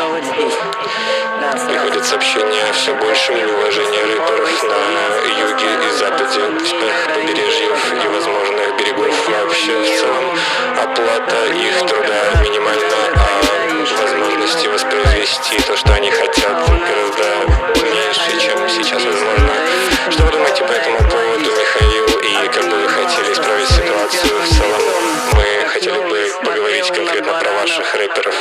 Приходят сообщения о все большем неуважении рэперов на юге и западе всех побережьев и возможных берегов вообще в целом. Оплата их труда минимальна, а возможности воспроизвести то, что они хотят, гораздо меньше, чем сейчас возможно. Что вы думаете по этому поводу, Михаил, и как бы вы хотели исправить ситуацию в целом? Мы хотели бы поговорить конкретно про ваших рэперов.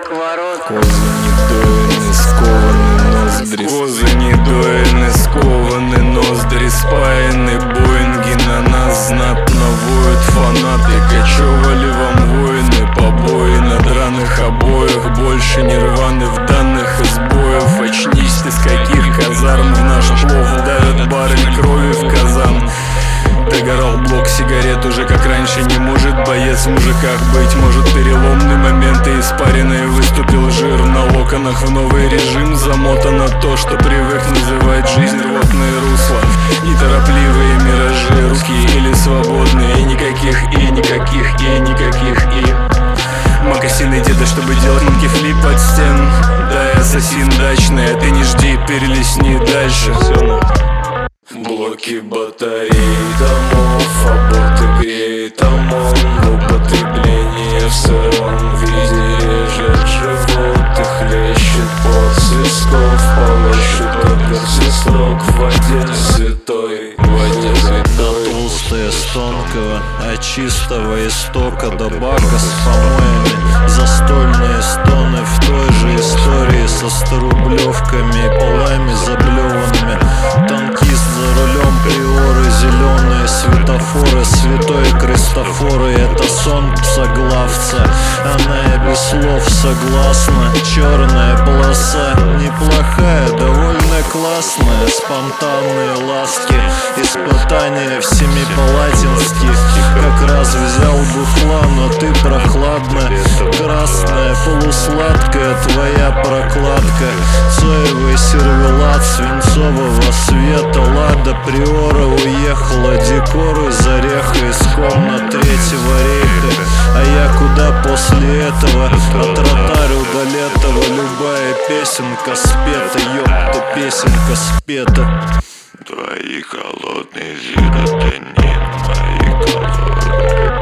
Козы недоены, скованы ноздри, спаяны Боинги на нас знатно воют фанаты. Кочевали вам воины, побои на драных обоях. Больше нирваны в данных избоев. Очнись ты, с каких казарм в наш плов давят баррель крови в казан. Догорал блок сигарет, уже как раньше не может боец в мужиках быть. Может, переломный момент и испаренный выступил жир на локонах. В новый режим замотано то, что привык называть жизнь рвотные русла. Неторопливые миражи, русские или свободные. И никаких и, никаких и, никаких и. Мокасины деда, чтобы делать манки флип от стен. Да, ассасин дачный, а ты не жди, перелесни дальше. Блоки батарей домов, аборты греет ОМОН. Употребление в сыром виде режет живот и хлещет под свистков. Полощет только свисток в воде святой, в воде святой. Толстая с тонкого, от чистого истока до бака с помоями. Застольные стоны в той же истории со 100-рублевками и полами заблеванными. Танкист за рулем, приоры, зеленые светофоры, святой Кристофоры. Это сон псоглавца, она и без слов согласна. Черная полоса, неплохая, довольно классная. Спонтанные ласки, испытания в Семипалатинске. Как раз взял бухла, но ты прохладная. Красная, полусладкая твоя прокладка. Соевый сервелат свинцового света. Лада Приора уехала, декор из ореха, из комнат Третьего рейха. А я куда после этого? Отротарю до летого. Любая песенка спета, ёпта, песенка спета. Твои холодные серотонин, мои калории.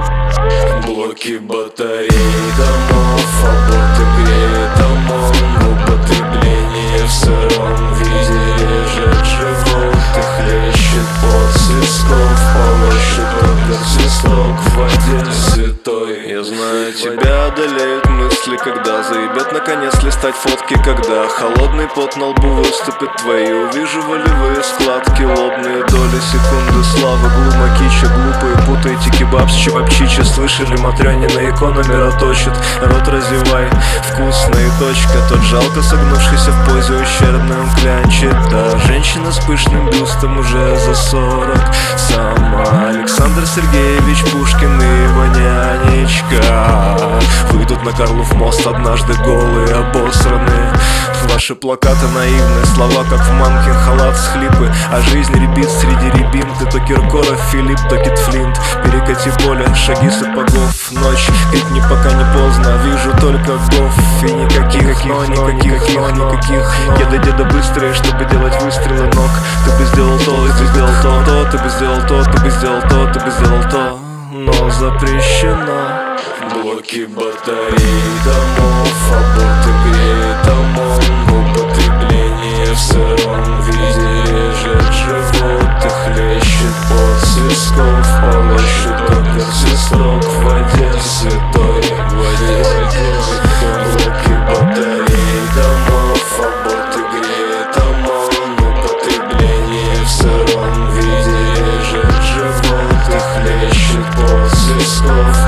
Блоки батарей домов, аборты греет ОМОН. Употребление в сыром виде режет живот и хлещет под свистков. Полощет только свисток в воде святой. Я знаю, тебя одолеют мысли, когда заебет наконец листать фотки. Когда холодный пот на лбу выступит твои. Увижу волевые складки, лобные доли секунды славы. Глума кича, глупые, путайте кебаб с чевапчичи. Слышали, Матрёнина икона мироточит. Рот разевай, вкусная точка. Тот жалко согнувшийся в позе ущербным клянчит. Та женщина с пышным бюстом уже за 40. Сама Александр Сергеевич Пушкин и его нянечка выйдут на Карлов мост однажды голые, обосранные. Ваши плакаты наивные, слова как в Манкин халат схлипы. А жизнь рябит среди рябин. Ты то Киркоров, Филипп, то Китфлинт. Перекати поле, шаги сапогов. Ночь, крикни пока не поздно. Вижу только гов и никаких, но никаких, но никаких. Деда быстрые, чтобы делать выстрелы ног. Ты бы сделал то, ты бы сделал то, ты бы сделал то, ты бы сделал то, ты бы сделал то. Но запрещено. Блоки батарей домов, аборты греет ОМОН. Употребление в сыром виде режет живот и хлещет под свистков. Полощет только свисток в воде святой, в воде святой. Блоки батарей домов, аборты греет ОМОН. Употребление в сыром виде режет живот и хлещет под свистков.